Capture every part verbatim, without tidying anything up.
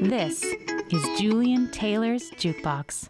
This is Julian Taylor's Jukebox.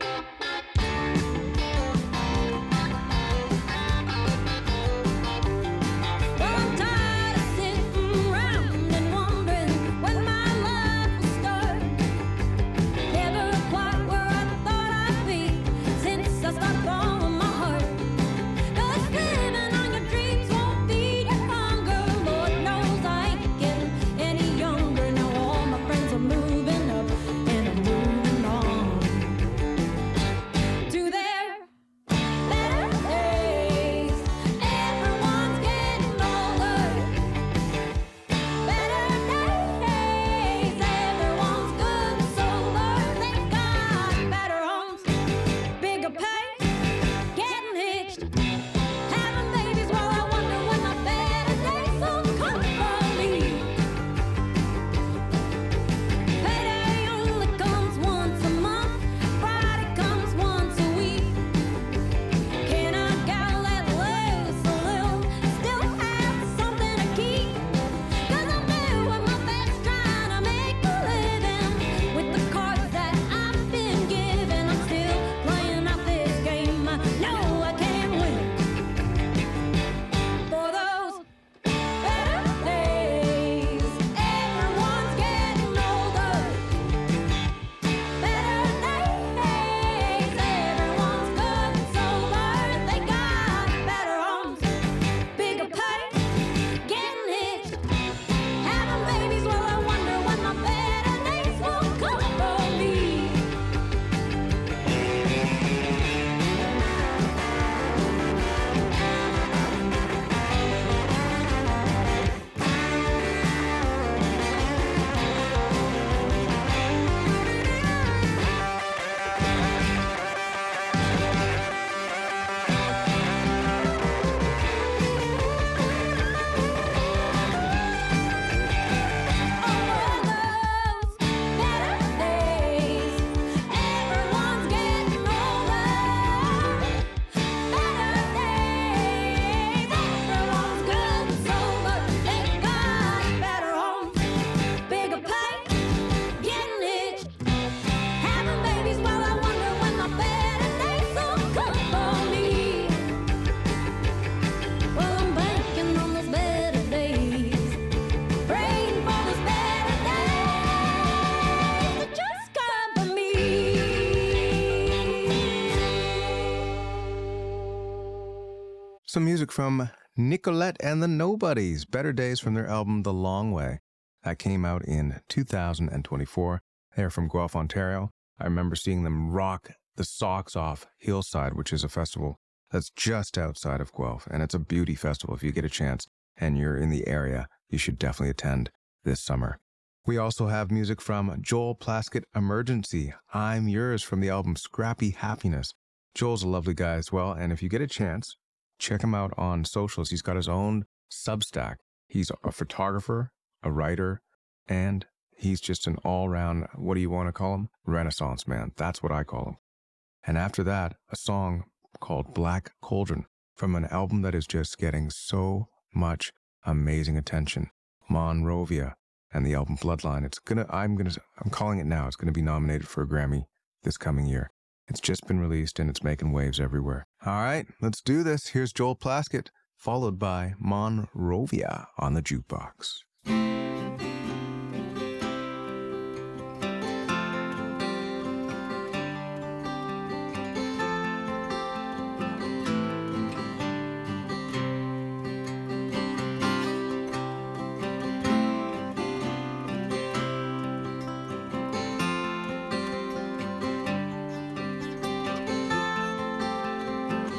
Some music from Nicolette and the Nobodies, Better Days, from their album The Long Way. That came out in two thousand twenty-four. They're from Guelph, Ontario. I remember seeing them rock the socks off Hillside, which is a festival that's just outside of Guelph. And it's a beauty festival. If you get a chance and you're in the area, you should definitely attend this summer. We also have music from Joel Plaskett, Emergency, I'm Yours, from the album Scrappy Happiness. Joel's a lovely guy as well. And if you get a chance, check him out on socials. He's got his own Substack. He's a photographer, a writer, and he's just an all-round, what do you want to call him? Renaissance man. That's what I call him. And after that, a song called Black Cauldron from an album that is just getting so much amazing attention. Monrovia and the album Bloodline. It's gonna, I'm gonna, I'm calling it now. It's gonna be nominated for a Grammy this coming year. It's just been released and it's making waves everywhere. All right, let's do this. Here's Joel Plaskett, followed by Monrovia on the Jukebox.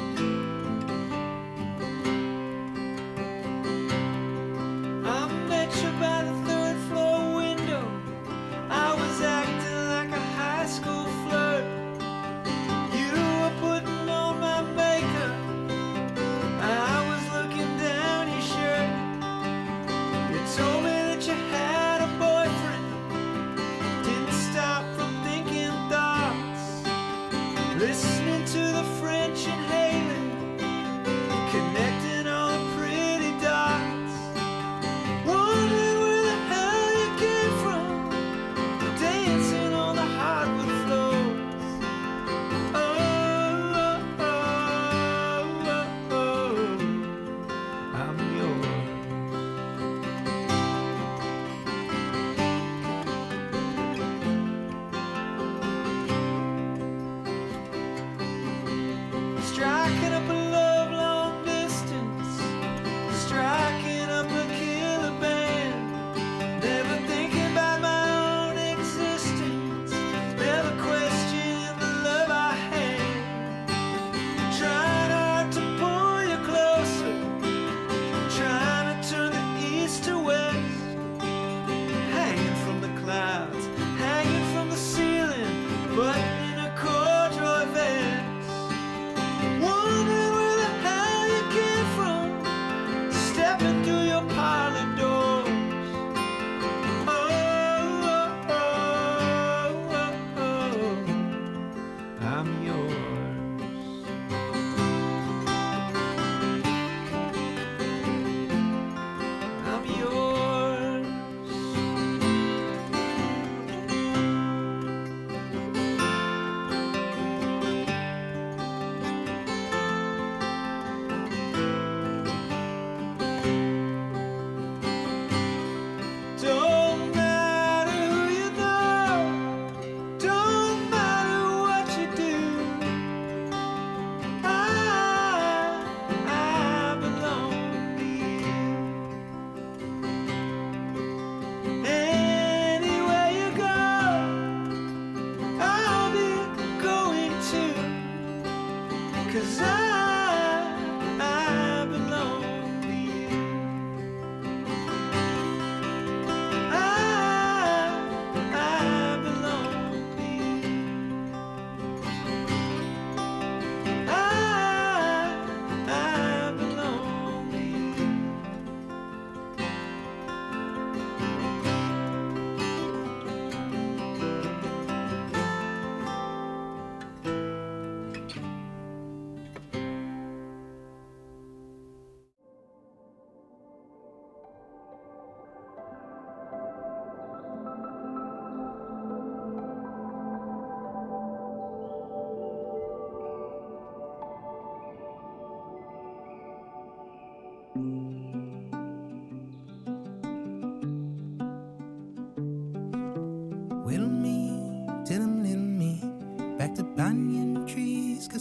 I'm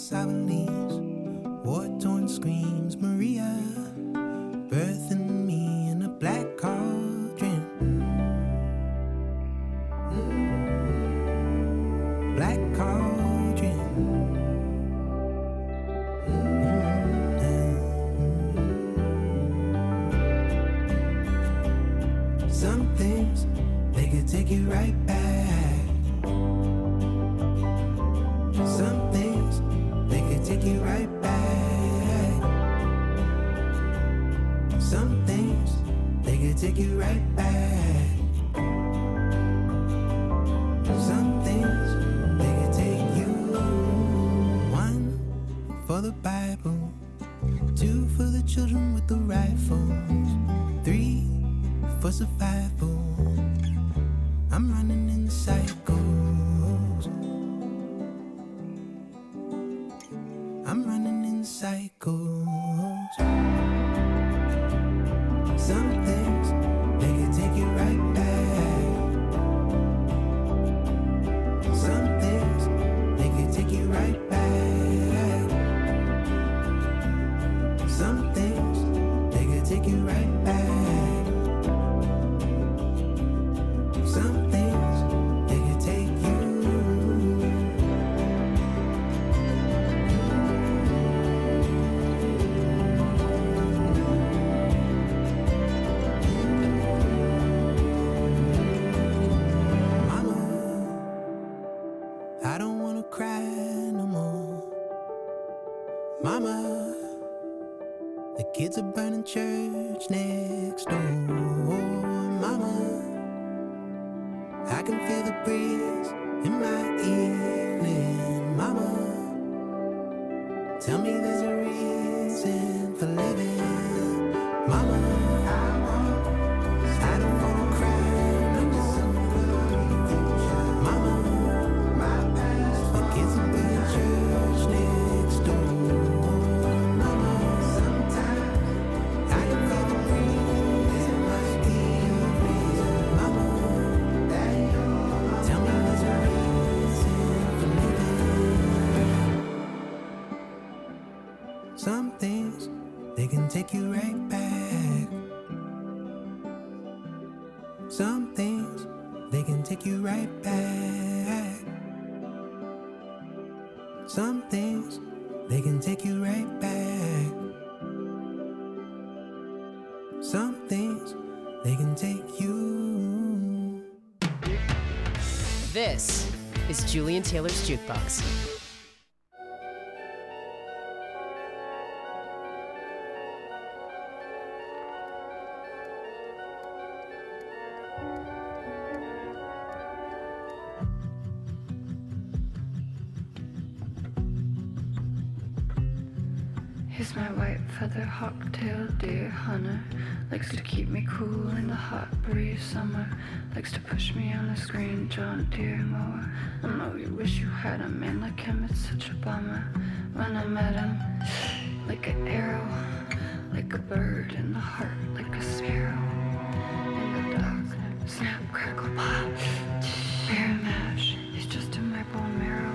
Salines, war-torn screams, Maria, birthing me in a black cauldron. Mm. Black cauldron. Mm. Some things, they could take you right back. Some things, they could take you right back. Some things, they could take you right back. Some things, they could take you. One for the Bible, two for the children with the rifles, three for survival. I'm running in cycles. I'm running in cycles. Some things, they can take you right back. Some things, they can take you right back. Some things, they can take you right back. Some things, they can take you. I don't wanna cry no more. Mama, the kids are burning church next door. Mama, I can feel the breeze in my evening. Mama, tell me there's a reason for living. Mama, I don't wanna cry no more. Mama, the kids are burning church next door. Mama, sometimes I can feel the breeze in my evening. Mama, tell me there's a reason for living. Some things, they can take you right back. Some things, they can take you right back. Some things, they can take you right back. Some things, they can take you. This is Julian Taylor's Jukebox. He's my white feather hawk-tailed deer hunter. Likes to keep me cool in the hot breeze summer. Likes to push me on his green John Deere mower. I know you wish you had a man like him, it's such a bummer. When I met him, like an arrow, like a bird in the heart, like a sparrow. In the dark, snap, crackle, pop, bear mash, he's just in my bone marrow.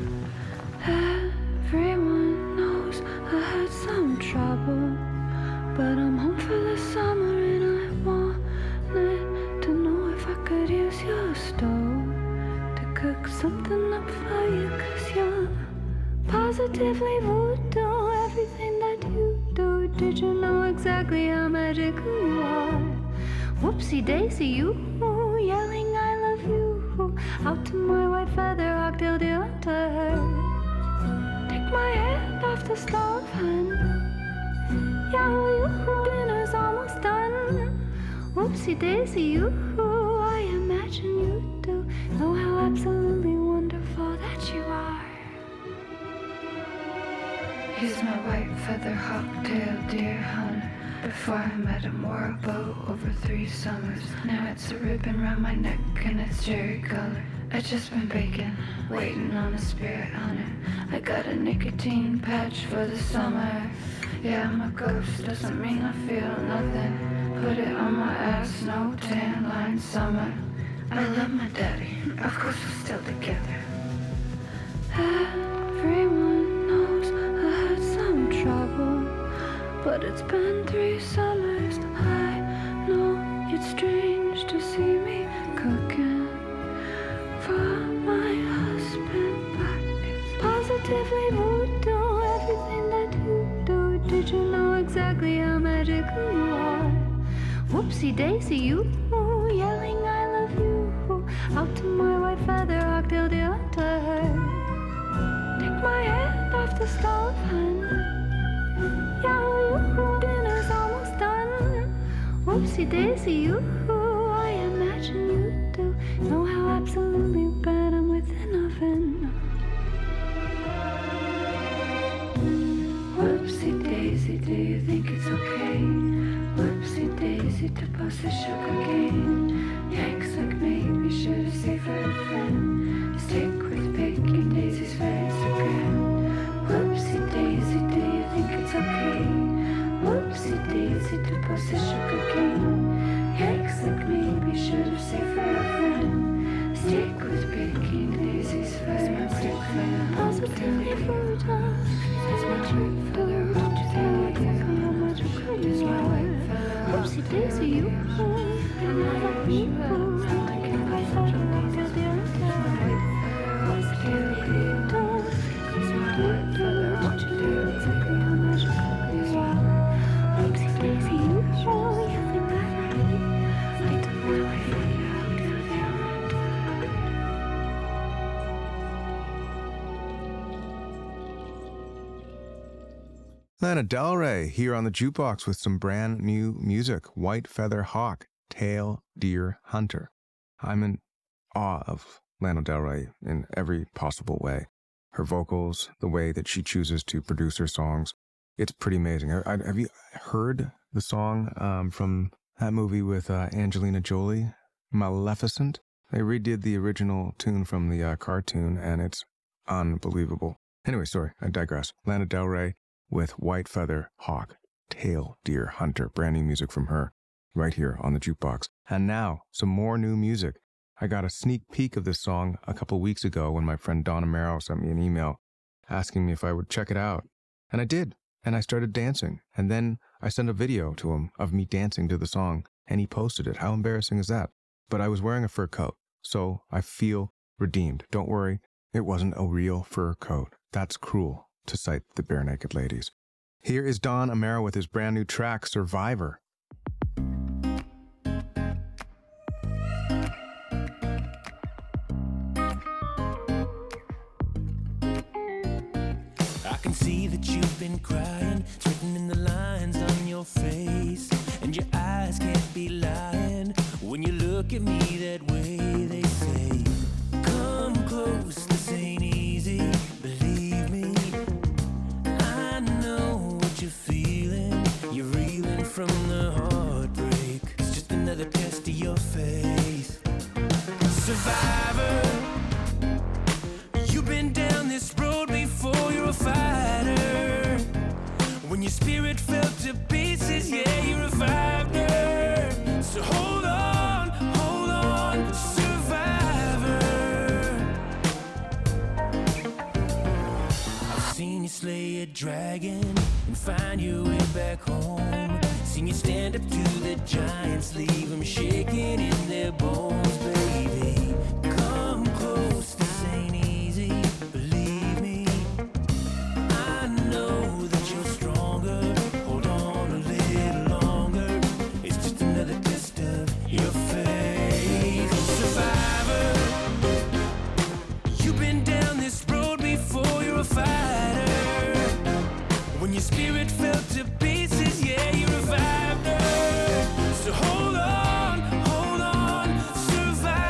Everyone knows I had some trouble, but I'm home for the summer and I wanted to know if I could use your stove to cook something up for you, cause you're positively voodoo, everything that you do. Did you know exactly how magical you are? Whoopsie daisy, you yelling I love you out to my white feather hawk-tailed deer hunter. Take my hand off the stove and yeah, you dinner's almost done. Whoopsie daisy, you I imagine you do know how absolutely wonderful that you are. He's my white feather hawk-tailed deer hunter. Before I met him, wore a bow over three summers. Now it's a ribbon round my neck and it's cherry color. I just been baking, waiting on a spirit hunter. I got a nicotine patch for the summer. Yeah, I'm a ghost, doesn't mean I feel nothing. Put it on my ass, no tan line summer. I love my daddy, of course we're still together. Everyone knows but it's been three summers. I know it's strange to see me cooking for my husband, but it's positively voodoo, everything that you do. Did you know exactly how magical you are? Whoopsie daisy, you yelling I love you out to my white feather hawk till the altar. Take my hand off the stove and yeah, you dinner's almost done. Whoopsie daisy, you I imagine you do know how absolutely bad I'm with an oven. Whoopsie daisy, do you think it's okay? Whoopsie daisy to bust a sugar cane. Yanks like maybe should have saved for a friend. Steak with bacon, daisy's face again. Whoopsie daisy, do you think it's okay? Whoopsie daisy to bust a sugar cane. Yanks like maybe should have saved for a friend. Steak with bacon, daisy's face again. Positively fertile. That's my truth. Don't you think how much I could use my life? Whoopsie daisy, you fool. And I love you. Sound like you're my son. Till the end of life. Positively fertile. Cause my life fell out to do exactly how much I could use my life. Whoopsie daisy, you fool. You think that I need? I don't know how I figure out till the end. Lana Del Rey here on the Jukebox with some brand new music. White Feather Hawk, Tail Deer Hunter. I'm in awe of Lana Del Rey in every possible way. Her vocals, the way that she chooses to produce her songs, it's pretty amazing. Have you heard the song um, from that movie with uh, Angelina Jolie, Maleficent? They redid the original tune from the uh, cartoon, and it's unbelievable. Anyway, sorry, I digress. Lana Del Rey with White Feather Hawk, Tail Deer Hunter. Brand new music from her right here on the Jukebox. And now, some more new music. I got a sneak peek of this song a couple weeks ago when my friend Don Amaro sent me an email asking me if I would check it out. And I did. And I started dancing. And then I sent a video to him of me dancing to the song, and he posted it. How embarrassing is that? But I was wearing a fur coat, so I feel redeemed. Don't worry, it wasn't a real fur coat. That's cruel, to cite the Bare Naked Ladies. Here is Don Amaro with his brand new track, Survivor. I can see that you've been crying, it's written in the lines on your face, and your eyes can't be lying when you look at me that way. They say, come close, this ain't easy, believe me. I know what you're feeling, you're reeling from the heartbreak. It's just another test of your faith. Survivor, you've been down this road before, you're a fighter. When your spirit fell to pieces, yeah, you revived her. So hold on, hold on, survivor. I've seen you slay a dragon and find your way back home. Seen you stand up to the giants, leave them shaking in their bones, baby. Come close, this ain't easy, believe me. I know that you're stronger, hold on a little longer. It's just another test of your faith. Survivor, you've been down this road before, you're a fighter. When your spirit fell to pieces, yeah, you revived her. So hold on, hold on, survivor.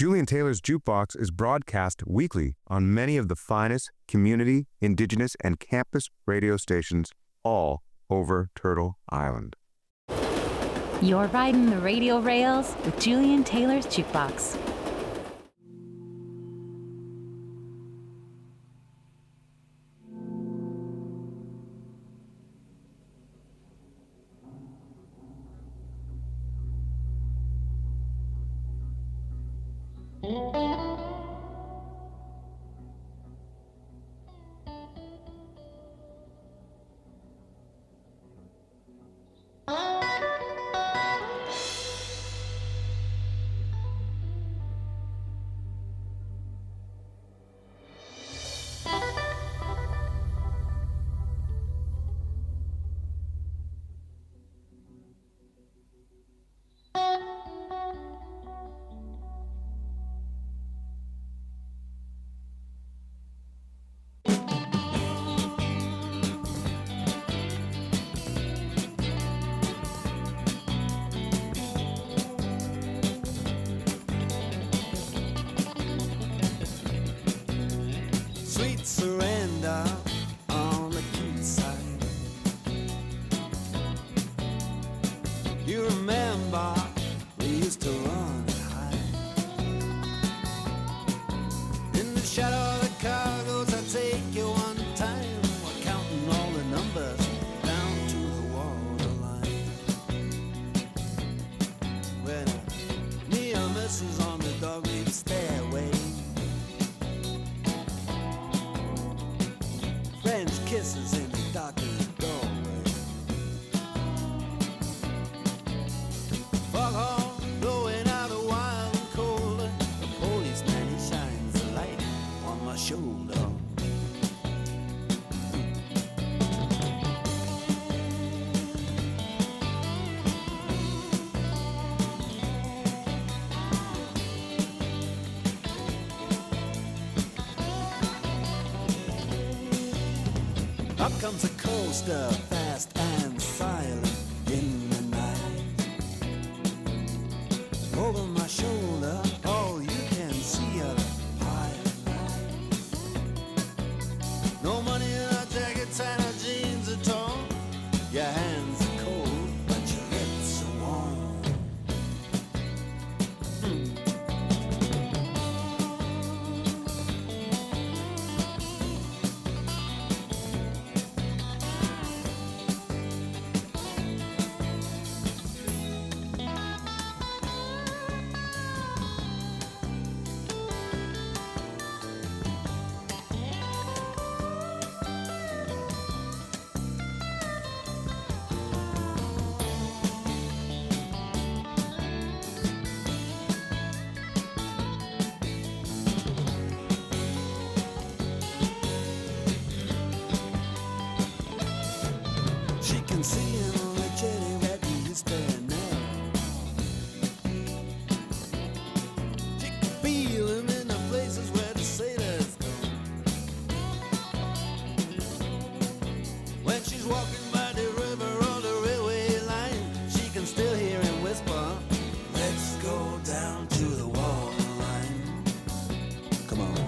Julian Taylor's Jukebox is broadcast weekly on many of the finest community, indigenous, and campus radio stations all over Turtle Island. You're riding the radio rails with Julian Taylor's Jukebox. Sweet surrender on the cute side. You remember we used to run and hide. In the shadow of the cargoes, I take you one time. We're counting all the numbers down to the waterline. When near misses on the dog-leaf stairway. French kisses in the darkened doorway. Foghorn blowing out a wild and cold. The policeman, he shines a light on my shoulder. Up comes a coaster, fast and silent in the night. Over my shoulder, all you can see are the highlights. No money in our jackets and our jeans are torn. Your hands are cold, but your lips are warm. Mm. She can see him on the jetty that he is there now. She can feel him in the places where the sailors go. When she's walking by the river or the railway line, she can still hear him whisper, let's go down to the waterline. Come on.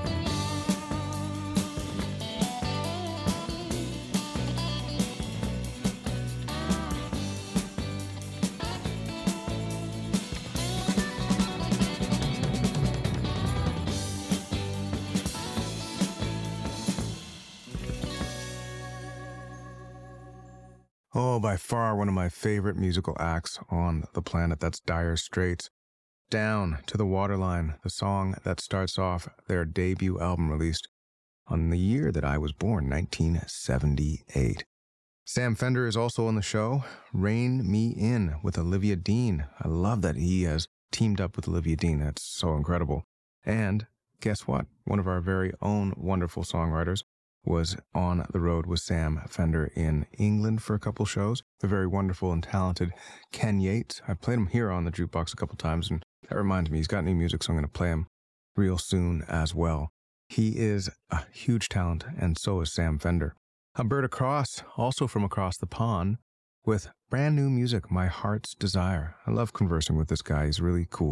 Oh, by far one of my favorite musical acts on the planet. That's Dire Straits. Down to the Waterline, the song that starts off their debut album released on the year that I was born, nineteen seventy-eight. Sam Fender is also on the show. Rein Me In with Olivia Dean. I love that he has teamed up with Olivia Dean. That's so incredible. And guess what? One of our very own wonderful songwriters was on the road with Sam Fender in England for a couple shows. The very wonderful and talented Ken Yates. I played him here on the Jukebox a couple times, and that reminds me, he's got new music, so I'm going to play him real soon as well. He is a huge talent, and so is Sam Fender. Alberta Cross, also from across the pond, with brand new music, My Heart's Desire. I love conversing with this guy. He's really cool.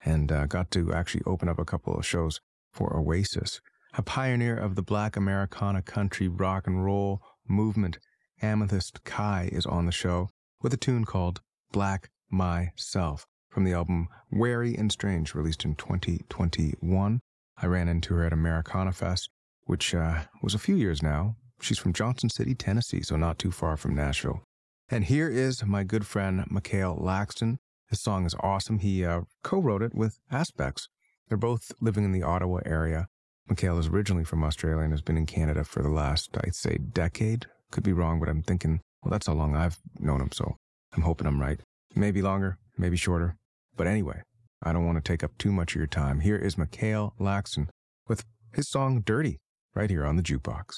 and uh, got to actually open up a couple of shows for Oasis. A pioneer of the Black Americana country rock and roll movement, Amethyst Kai is on the show with a tune called Black Myself from the album Wary and Strange, released in twenty twenty-one. I ran into her at Americana Fest, which uh, was a few years now. She's from Johnson City, Tennessee, so not too far from Nashville. And here is my good friend, Mikhail Laxton. This song is awesome. He uh, co-wrote it with Aspects. They're both living in the Ottawa area. Mikhail is originally from Australia and has been in Canada for the last, I'd say, decade. Could be wrong, but I'm thinking, well, that's how long I've known him, so I'm hoping I'm right. Maybe longer, maybe shorter. But anyway, I don't want to take up too much of your time. Here is Mikhail Laxton with his song Dirty, right here on the Jukebox.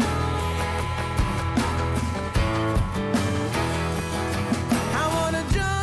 I wanna jump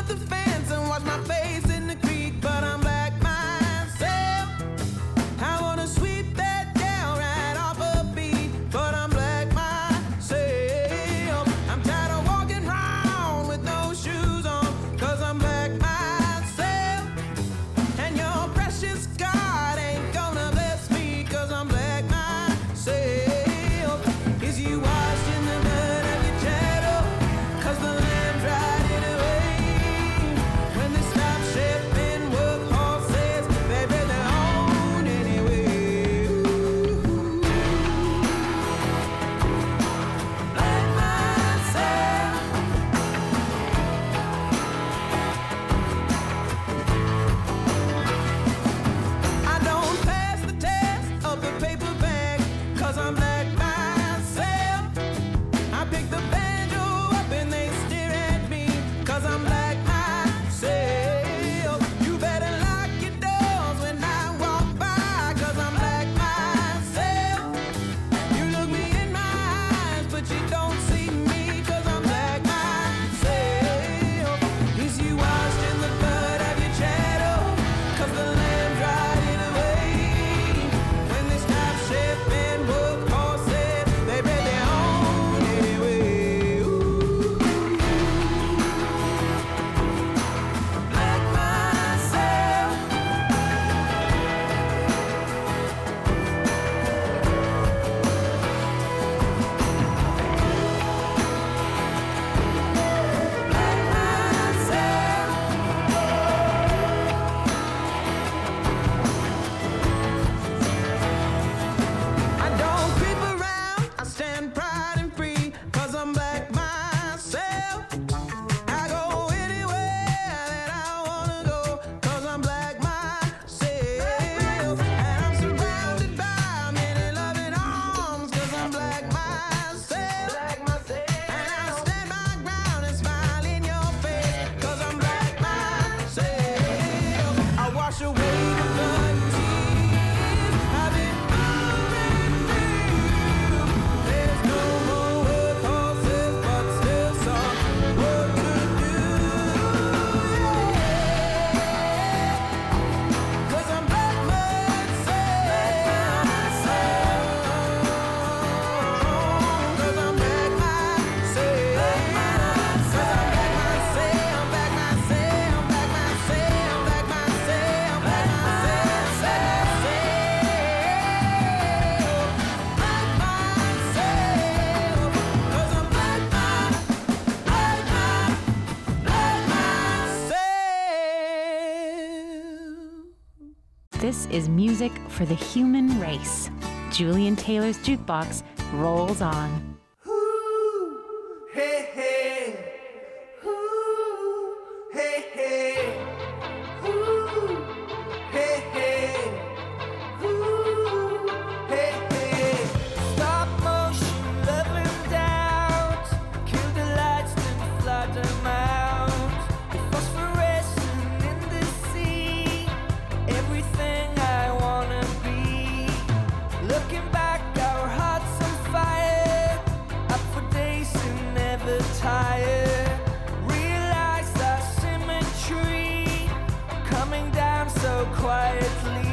This is music for the human race. Julian Taylor's Jukebox rolls on. Ooh, hey, hey. Ooh, hey, hey. Ooh, hey, hey. Ooh, hey, hey. Stop motion, leveling down. Kill the lights, then fly them out. The phosphorescent in the sea. Everything I wanna be. Looking back, our hearts on fire. Up for days and never tired. Realize our symmetry. Coming down so quietly.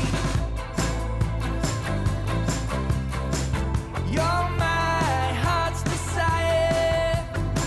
You're my heart's desire.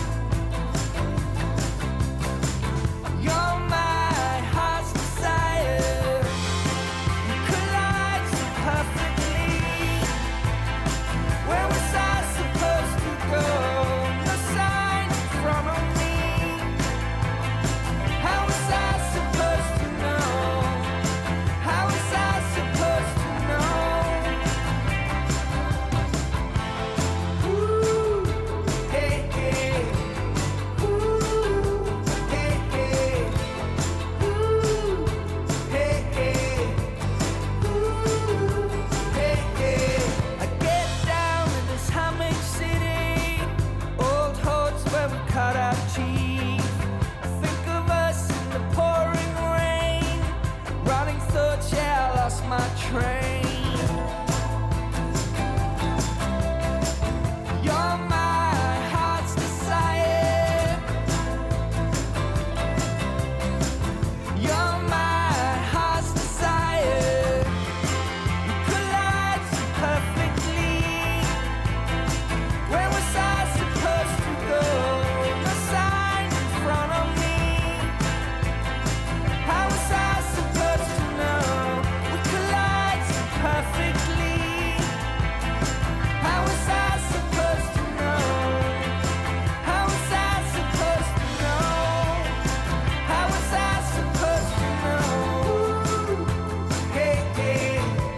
You're my heart's desire. We collide so perfectly. Where was I supposed to go? No sign in front of me. How was I supposed to know? How was I supposed to know? Ooh, hey, hey. Ooh, hey, hey. Ooh, hey, hey. Ooh, hey, hey. I get down in this humming city, old haunts where we cut our teeth. Think of us in the pouring rain, running thoughts, yeah, I lost my train. You're my heart's desire. You're my heart's desire. We collide so perfectly. Where was I supposed to go? No sign in front of me. How was I supposed to know? We collide so perfectly. How was I supposed to know? How was I supposed to know? How was I supposed to know? Ooh, hey, hey.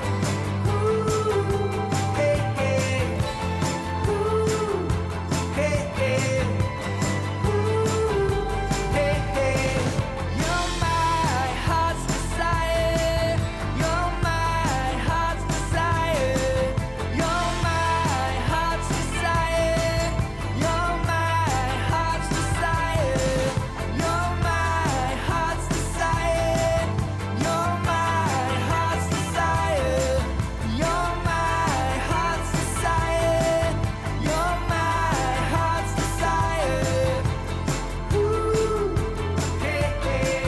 Ooh, hey, hey. Ooh, hey, hey. Ooh, hey, hey. You're my heart's desire. You're my heart's desire. You're my heart's desire. You're my heart's desire. You're my heart's desire. You're my heart's desire. You're my heart's desire. You're my heart's desire. Ooh, hey, hey.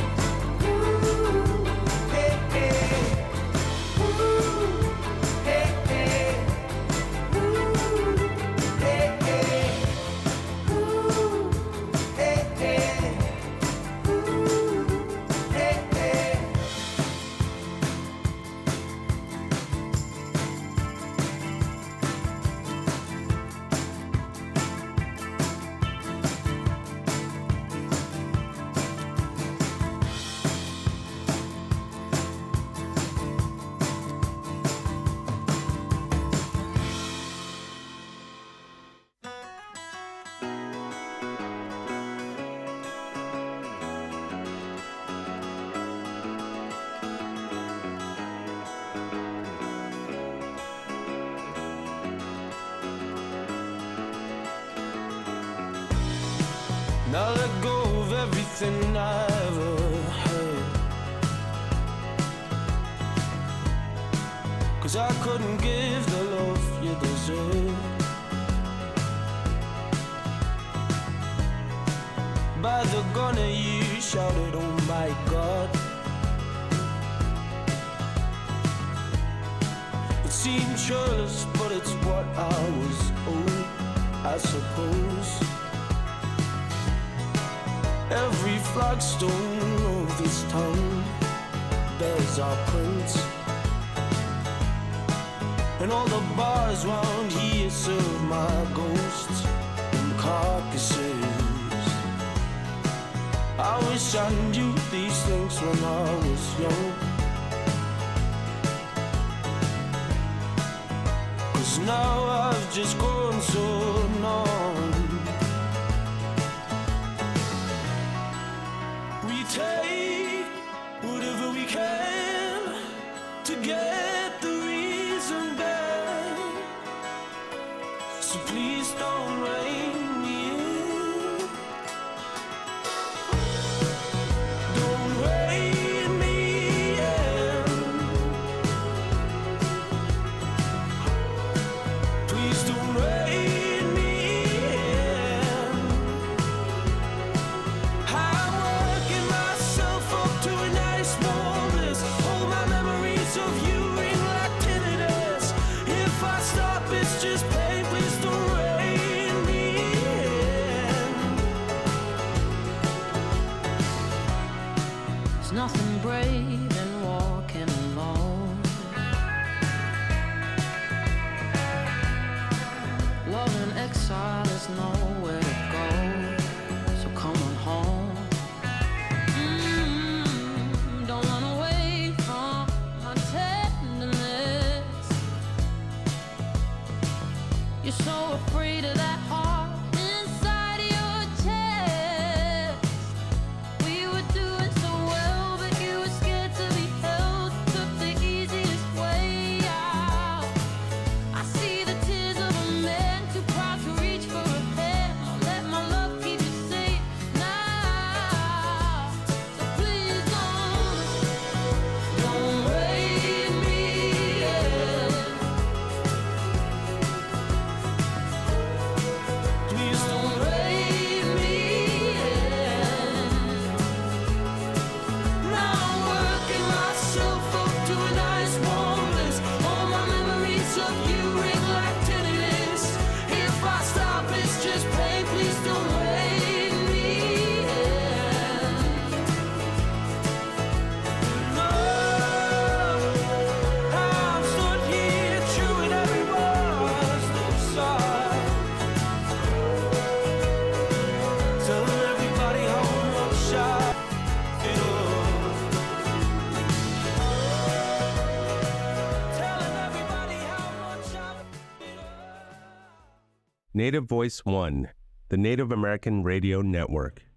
Ooh, hey, hey. Ooh, hey, hey. Ooh, hey, hey. Ooh, hey, hey. Ooh, hey, hey. Now let go of everything I ever had, 'cause I couldn't give the love you deserve. By the gunner you shouted, oh my God. It seemed churlish, but it's what I was owed, I suppose. Every flagstone of this town bears our prints, and all the bars round here serve my ghosts and carcasses. I wish I knew these things when I was young, now I've just grown so numb. We take whatever we can to get the reason back. So please don't rein me in. Don't rein me in. Please don't rein me in. I'm working myself up to a nice warm bliss. All my memories of you ring like tinnitus. If I stop, it's just pain. Please don't rein me in. There's nothing brave in walking alone. Love in exile is nowhere to go. So come on home. Mm, don't run away from my tenderness. You're so afraid of that heart inside your chest. We were doing so well, but you were scared to be held. Took the easiest way out. I see the tears of a man too proud to reach for a hand. I'll let my love keep you safe now. So please don't, don't rein me in. Please don't rein me in. Now I'm working myself up to a nice warm bliss. All my memories of you ring like tinnitus. If I stop, it's just pain. Please don't rein me in. No, I'm stood here chewing every word's inside, telling everybody how much I feel. Telling everybody how much I feel. Native Voice One, the Native American Radio Network.